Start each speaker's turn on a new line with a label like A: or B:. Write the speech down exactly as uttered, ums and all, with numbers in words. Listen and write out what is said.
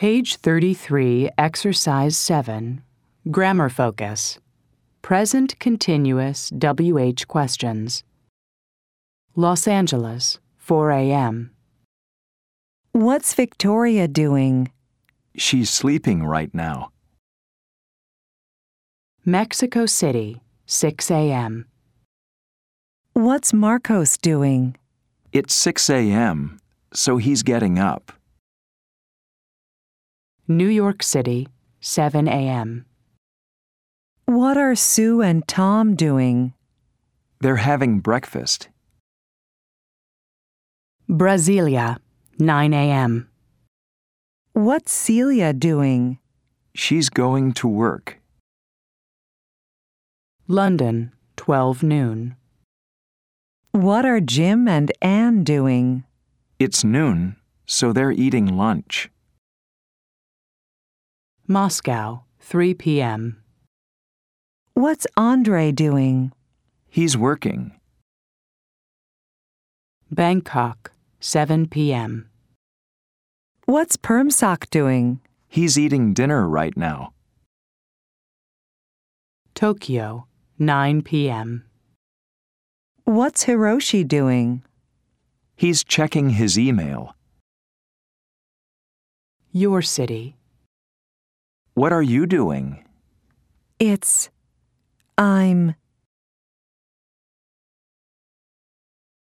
A: Page thirty-three, Exercise seven, Grammar Focus. Present continuous W H questions. Los Angeles, four a.m.
B: What's Victoria doing?
C: She's sleeping right now.
A: Mexico City, six a.m.
B: What's Marcos doing?
C: It's six a.m., so he's getting up.
A: New York City, seven a.m.
B: What are Sue and Tom doing?
C: They're having breakfast.
A: Brasilia, nine a.m.
B: What's Celia doing?
C: She's going to work.
A: London, twelve noon.
B: What are Jim and Ann doing?
C: It's noon, so they're eating lunch.
A: Moscow, three p.m.
B: What's Andre doing?
C: He's working.
A: Bangkok, seven p.m.
B: What's Permsock doing?
C: He's eating dinner right now.
A: Tokyo, nine p.m.
B: What's Hiroshi doing?
C: He's checking his email.
A: Your city.
C: What are you doing?
B: It's... I'm...